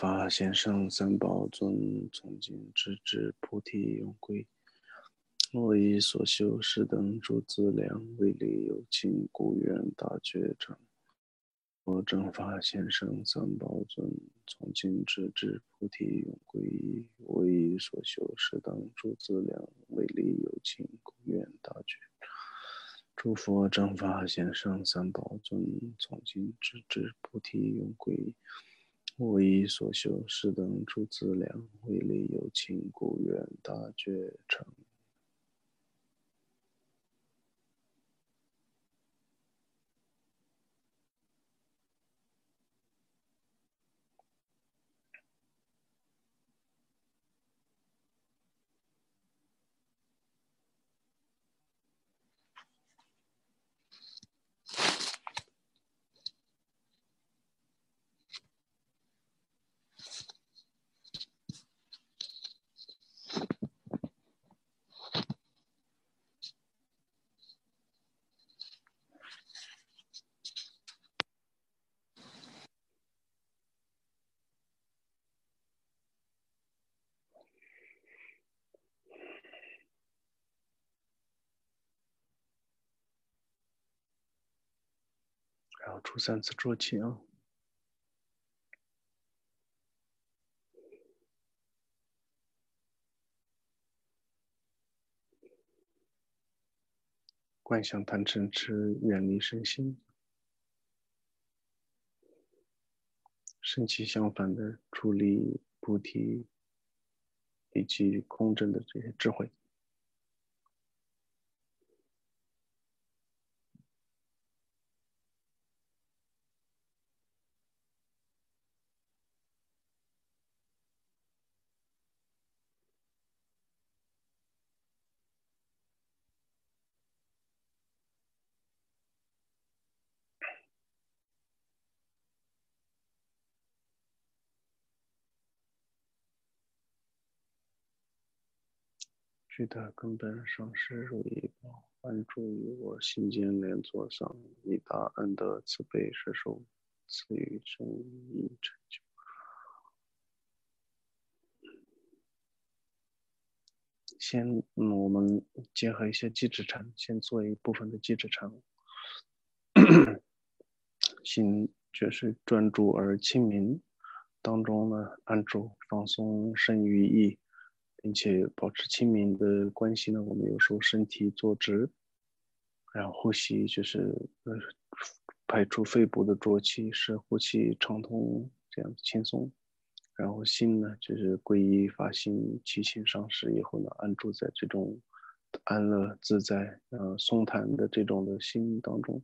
法贤圣三宝尊，从今直至菩提永归。我以所修是等诸资粮，为利有情，故愿大觉成。我正法贤圣三宝尊，从今直至菩提永归依。我以所修是等诸资粮，为利有情，故愿大觉。诸佛正法贤圣三宝尊，从今直至菩提永归依。我以所修是等诸资粮，为利有情，故愿大觉成。然后出3次浊气啊。观想贪嗔痴，远离身心。身气相反的处理菩提以及空正的这些智慧。具的根本上是如意宝，安住于我心间莲座上，以大恩德慈悲摄受，赐予真意成就。先，我们结合一些机制禅，先做一部分的机制禅。心就是专注而清明，当中呢安住放松身语意，并且保持清明的关系呢，我们有时候身体坐直，然后呼吸就是排出肺部的浊气，使呼吸畅通，这样子轻松。然后心呢，就是皈依发心，起心上师以后呢，安住在这种安乐自在、松坦的这种的心当中。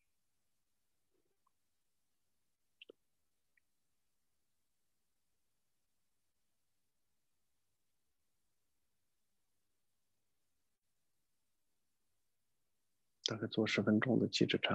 大概做10分钟的气质禅。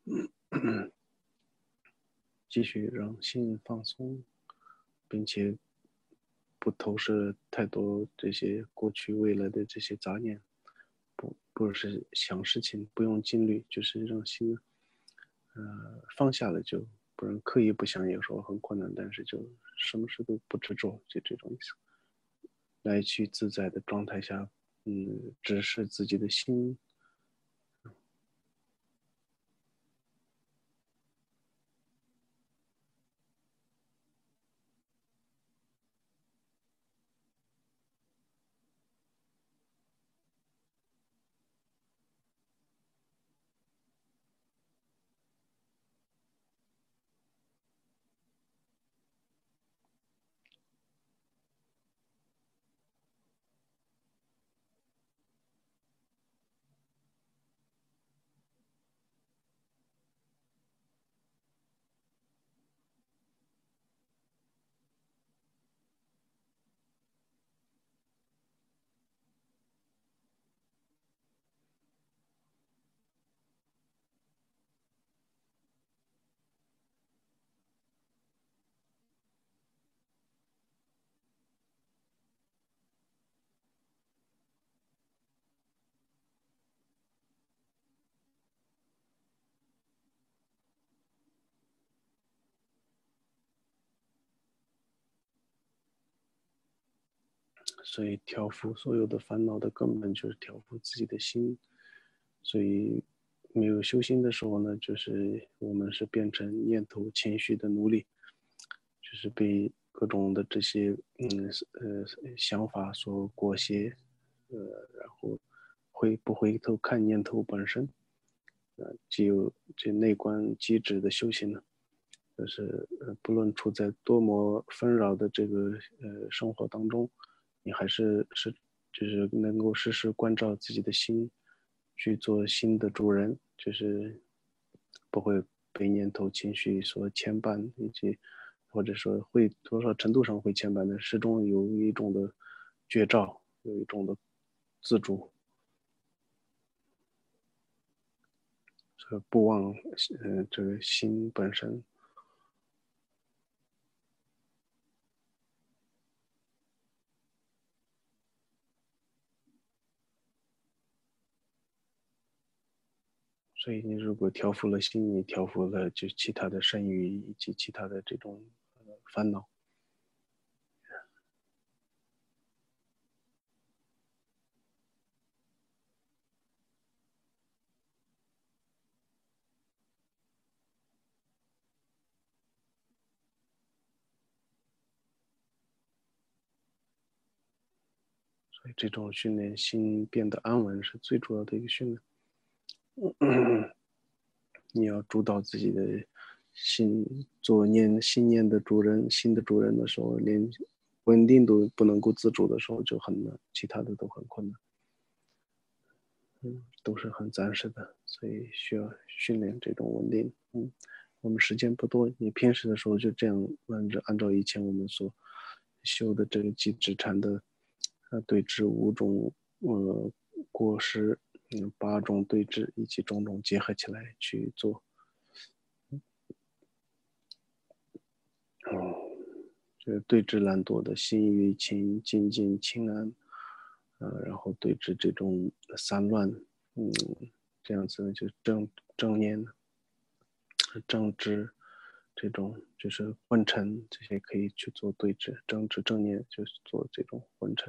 继续让心放松，并且不投射太多这些过去未来的这些杂念，不是想事情，不用精虑，就是让心放下了就，不然刻意不想有时候很困难，但是就什么事都不执着，就这种意思。来去自在的状态下，直视自己的心。所以调伏所有的烦恼的根本就是调伏自己的心。所以没有修心的时候呢，就是我们是变成念头、情绪的奴隶，就是被各种的这些想法所裹挟，然后不回头看念头本身，只有这内观机制的修行呢，就是不论处在多么纷扰的这个生活当中，你还是就是能够时时关照自己的心，去做心的主人，就是不会被念头情绪所牵绊，以及或者说会多少程度上会牵绊的，始终有一种的觉照，有一种的自主，不忘这个心本身。所以你如果调伏了心，你调伏了就其他的剩余以及其他的这种烦恼。所以这种训练心变得安稳是最主要的一个训练。你要主导自己的心，做心念的主人，心的主人的时候，连稳定都不能够自主的时候就很难，其他的都很困难。都是很暂时的，所以需要训练这种稳定。我们时间不多，你平时的时候就这样按照以前我们所修的这个几指禅的对治5种过失，8种对治以及种种结合起来去做。就是对治懒惰的心与情静静清安，然后对治这种散乱，嗯，这样子就正念、正知这种就是昏沉，这些可以去做对治，正知正念就是做这种昏沉，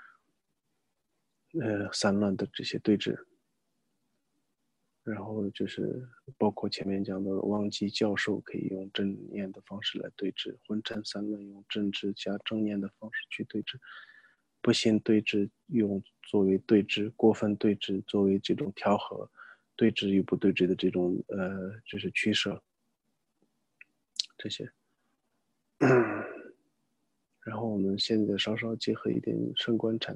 散乱的这些对治。然后就是包括前面讲的忘记教授，可以用正念的方式来对治；昏沉散乱用正知加正念的方式去对治；不信对治用作为对治，过分对治作为这种调和，对治与不对治的这种就是取舍这些。然后我们现在稍稍结合一点升观禅，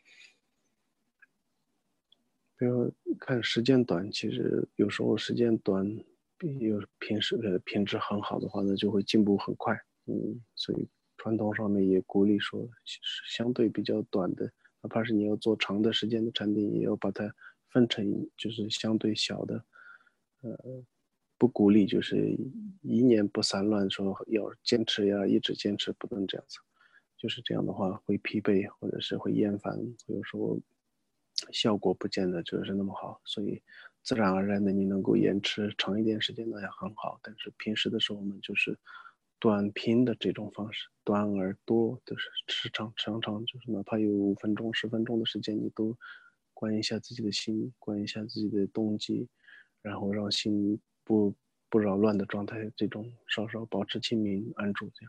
比如看时间短，其实有时候时间短，有品质很好的话呢，就会进步很快。所以传统上面也鼓励说，相对比较短的，哪怕是你要做长的时间的禅定，也要把它分成就是相对小的， 不鼓励就是一念不散乱，说要坚持呀，一直坚持，不能这样子。就是这样的话会疲惫，或者是会厌烦，有时候效果不见得就是那么好。所以自然而然的你能够延迟长一点时间那也很好。但是平时的时候我们就是短拼的这种方式，短而多，就是常常就是哪怕有5分钟、10分钟的时间，你都关一下自己的心，关一下自己的动机，然后让心不扰乱的状态，这种稍稍保持清明安住这样。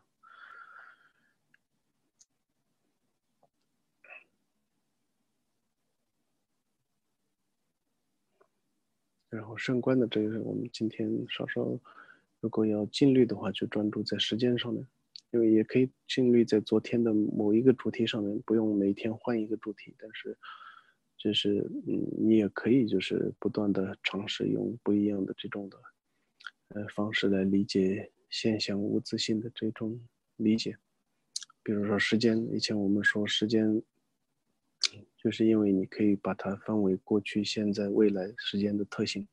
然后升官的这个，我们今天稍稍，如果要尽力的话，就专注在时间上面，因为也可以尽力在昨天的某一个主题上面，不用每天换一个主题，但是就是你也可以就是不断的尝试用不一样的这种的方式来理解现象无自性的这种理解。比如说时间，以前我们说时间，就是因为你可以把它分为过去、现在、未来时间的特性。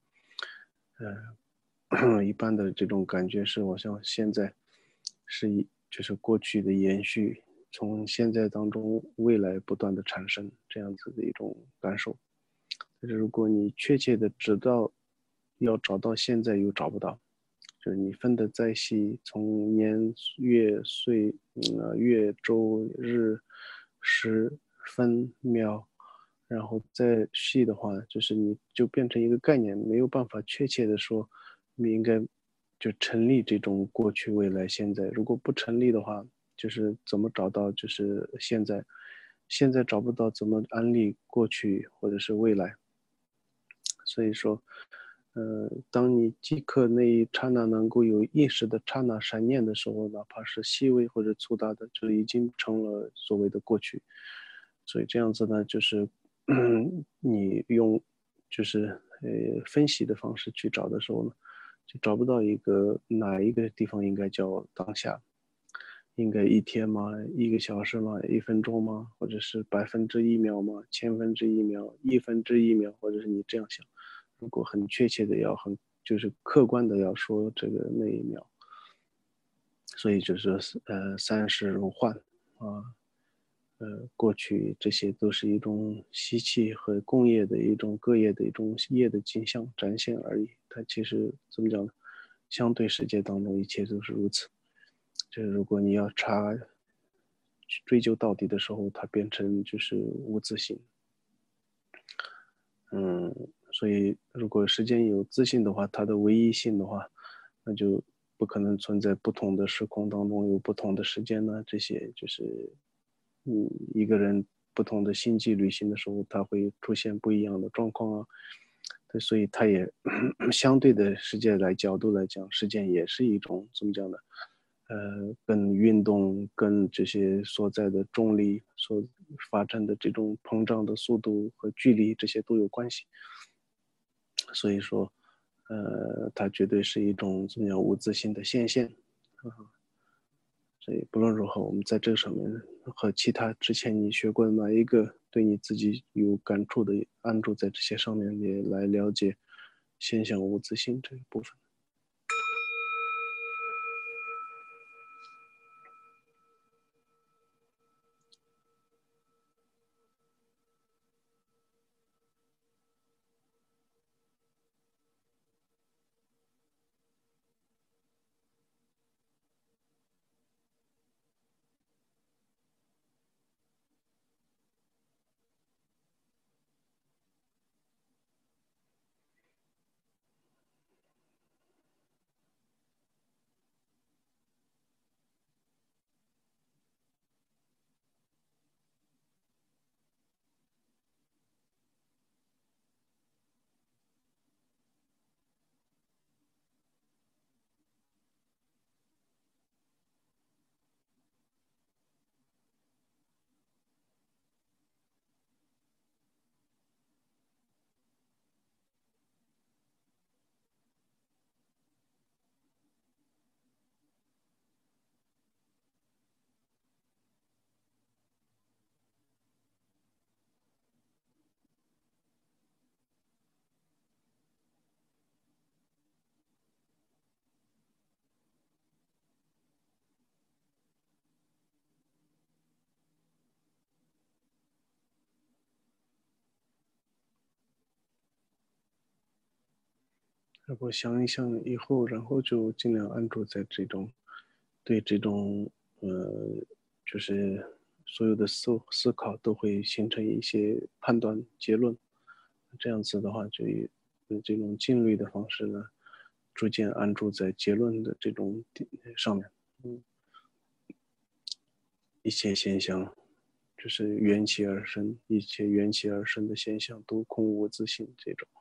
一般的这种感觉是，好像现在就是过去的延续，从现在当中未来不断的产生这样子的一种感受。但是如果你确切的知道要找到现在又找不到，就是你分得再细，从年月岁月周日时分秒，然后再细的话，就是你就变成一个概念，没有办法确切的说你应该就成立这种过去、未来、现在。如果不成立的话，就是怎么找到就是现在，现在找不到怎么安利过去或者是未来。所以说，当你即刻那一刹那能够有意识的刹那闪念的时候，哪怕是细微或者粗大的，就已经成了所谓的过去。所以这样子呢，就是你用就是分析的方式去找的时候呢，就找不到一个哪一个地方应该叫当下，应该一天吗？1个小时吗？1分钟吗？或者是1%秒吗？1/1000秒？1/1秒？或者是你这样想？如果很确切的要就是客观的要说这个那一秒，所以就是三世如幻啊，过去这些都是一种习气和工业的一种各业的一种业的景象展现而已。它其实怎么讲呢？相对世界当中一切都是如此。就是如果你要追究到底的时候，它变成就是无自性。嗯，所以如果时间有自信的话，它的唯一性的话，那就不可能存在不同的时空当中有不同的时间呢。这些就是，一个人不同的星际旅行的时候，他会出现不一样的状况啊。对，所以它也相对的世界角度来讲，时间也是一种怎么讲呢？跟运动、跟这些所在的重力所发生的这种膨胀的速度和距离，这些都有关系。所以说，它绝对是一种怎么样无自性的现象。所以不论如何，我们在这个上面和其他之前你学过的哪一个对你自己有感触的，安住在这些上面，也来了解现象无自性这个部分。 然后想一想以后，然后就尽量安住在这种，对这种，就是所有的思考都会形成一些判断结论，这样子的话，就以这种静虑的方式呢，逐渐安住在结论的这种上面，嗯，一切现象就是缘起而生，一切缘起而生的现象都空无自性，这种。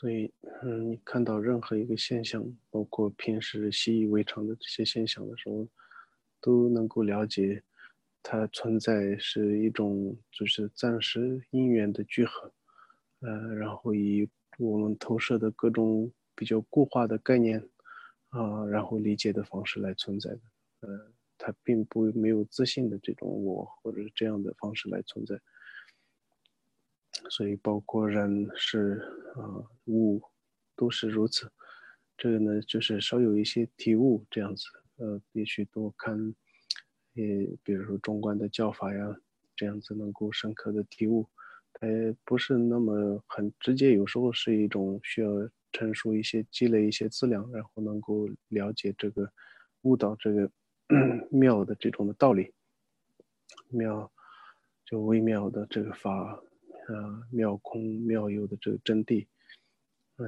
所以，你看到任何一个现象，包括平时习以为常的这些现象的时候，都能够了解它存在是一种就是暂时因缘的聚合，然后以我们投射的各种比较固化的概念然后理解的方式来存在的，它并不没有自信的这种我或者是这样的方式来存在。所以包括人事物都是如此。这个呢，就是稍有一些体悟这样子，必须多看，比如说中观的教法呀，这样子能够深刻的体悟。它不是那么很直接，有时候是一种需要陈述一些、积累一些资料，然后能够了解这个悟到这个妙的这种的道理。妙就微妙的这个法，妙空妙有的这个真谛，嗯、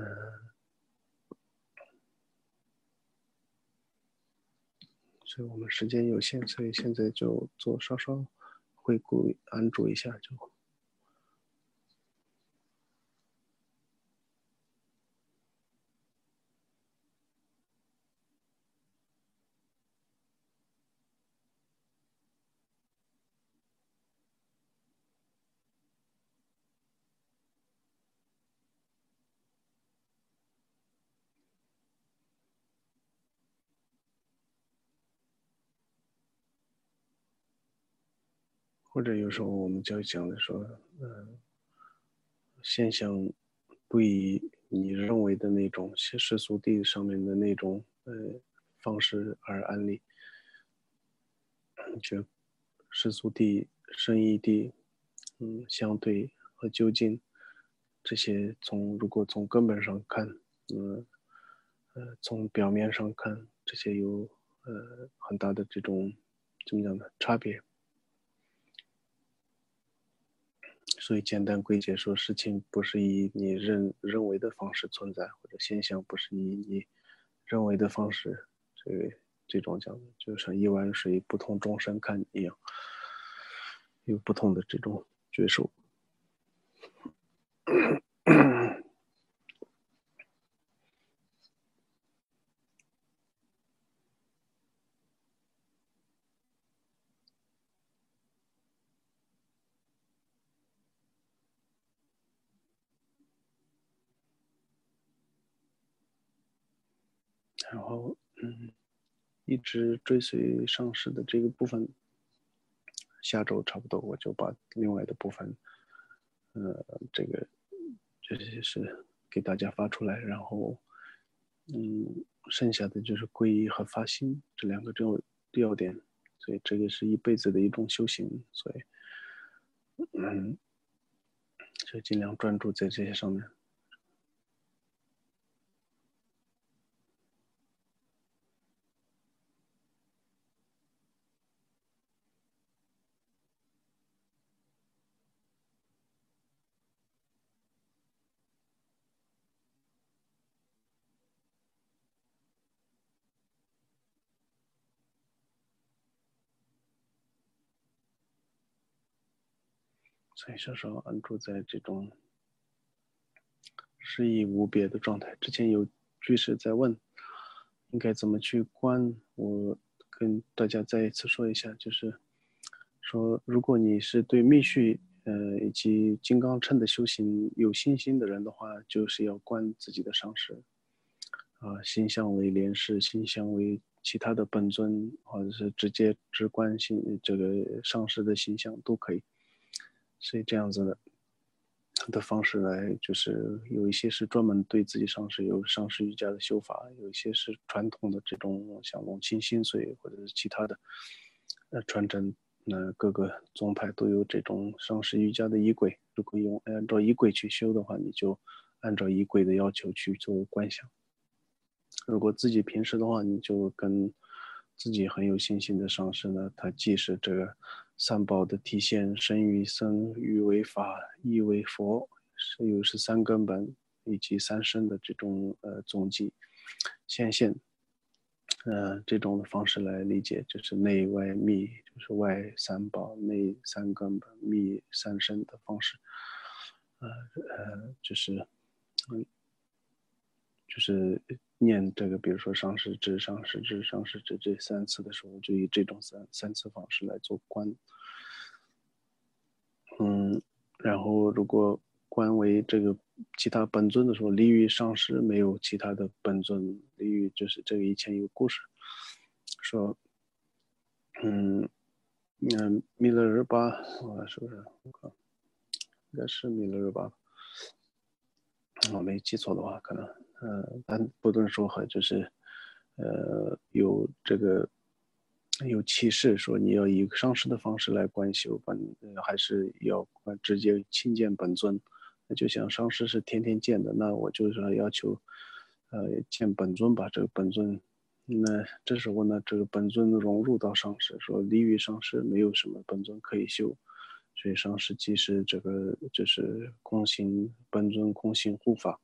所以我们时间有限，所以现在就做稍稍回顾安住一下就好。或者有时候我们就讲的说，现象不以你认为的那种世俗谛上面的那种方式而安立，就世俗谛、深义谛，相对和究竟这些如果从根本上看，嗯从表面上看，这些有很大的这种怎么讲呢差别。所以简单归结说，事情不是以你认为的方式存在，或者现象不是以你认为的方式，这种讲的，就像一碗水不同众生看一样，有不同的这种觉受。然后一直追随上师的这个部分，下周差不多我就把另外的部分，这个这些是给大家发出来，然后剩下的就是皈依和发心这两个要点，所以这个是一辈子的一种修行，所以就尽量专注在这些上面。所以稍稍安住在这种失意无别的状态。之前有居士在问，应该怎么去观？我跟大家再一次说一下，就是说，如果你是对密续以及金刚乘的修行有信心的人的话，就是要观自己的上师心相为莲师，心相为其他的本尊，或者是直接直观这个上师的形象都可以。所以这样子的方式来，就是有一些是专门对自己上师有上师瑜伽的修法，有一些是传统的这种像龙清心髓或者是其他的传承。那各个宗派都有这种上师瑜伽的仪轨，如果按照仪轨去修的话，你就按照仪轨的要求去做观想。如果自己平时的话，你就跟自己很有信心的上师呢，他既是这个三宝的体现，身为僧，语为法，意为佛，又是三根本以及三身的这种踪迹显现，这种方式来理解，就是内外密，就是外三宝，内三根本，密三身的方式，就是就是念这个，比如说上师至、上师至、上师至这3次的时候，就以这种三次方式来做观。然后如果观为这个其他本尊的时候，离于上师没有其他的本尊，离于就是这个以前有故事说，弥勒日巴，是不是？应该是弥勒日巴，我没记错的话，可能，但不论如何，就是，有这个有启示说你要以上师的方式来观修还是要直接亲见本尊。那就像上师是天天见的，那我就是要求，见本尊吧。这个本尊，那这时候呢，这个本尊融入到上师，说离于上师没有什么本尊可以修，所以上师即是这个就是空行本尊空行护法，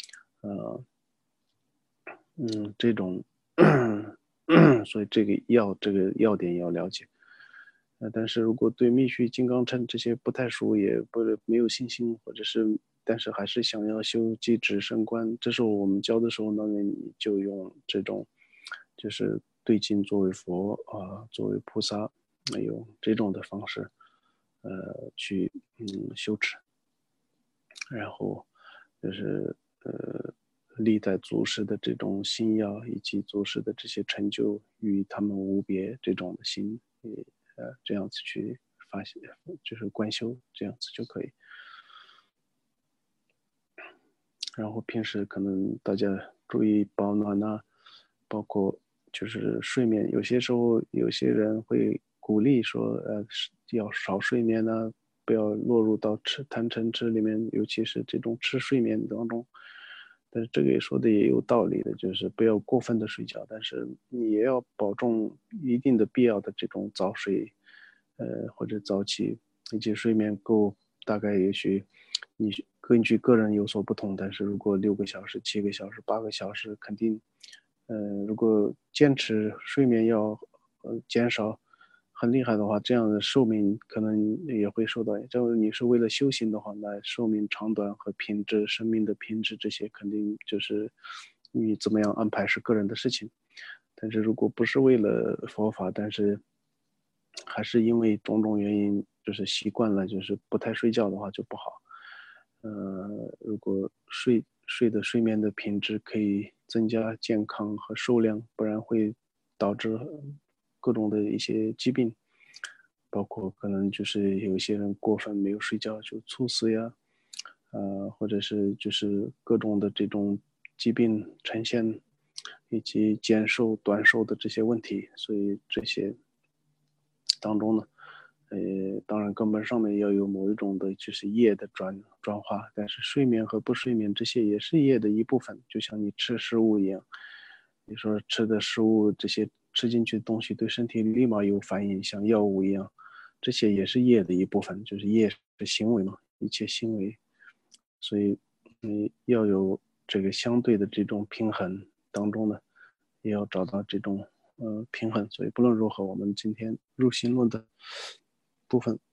这种，所以这个要点要了解。但是如果对密续、金刚乘这些不太熟，也没有信心，或者是但是还是想要修积止升观，这时候我们教的时候呢，你就用这种就是对镜作为佛作为菩萨，用这种的方式，去修持，然后就是历代祖师的这种心要以及祖师的这些成就与他们无别这种的心，这样子去发现，就是观修这样子就可以。然后平时可能大家注意保暖啊，包括就是睡眠，有些时候有些人会鼓励说，要少睡眠呢，不要落入到贪嗔痴里面，尤其是这种吃睡眠当中。但是这个也说的也有道理的，就是不要过分的睡觉，但是你也要保重一定的必要的这种早睡，或者早起，以及睡眠够，大概也许你根据个人有所不同，但是如果6个小时、7个小时、8个小时，肯定，如果坚持睡眠要减少很厉害的话，这样的寿命可能也会受到。就是你是为了修行的话，那寿命长短和品质、生命的品质这些，肯定就是你怎么样安排是个人的事情。但是如果不是为了佛法，但是还是因为种种原因，就是习惯了，就是不太睡觉的话就不好。如果睡的睡眠的品质可以增加健康和寿量，不然会导致各种的一些疾病，包括可能就是有一些人过分没有睡觉就猝死呀，或者是就是各种的这种疾病呈现，以及减寿短寿的这些问题，所以这些当中呢，当然根本上面要有某一种的就是业的转化，但是睡眠和不睡眠这些也是业的一部分，就像你吃食物一样，你说吃的食物这些吃进去的东西对身体立马有反应，像药物一样，这些也是业的一部分，就是业是行为嘛，一切行为，所以你要有这个相对的这种平衡当中呢，也要找到这种平衡。所以不论如何，我们今天入心论的部分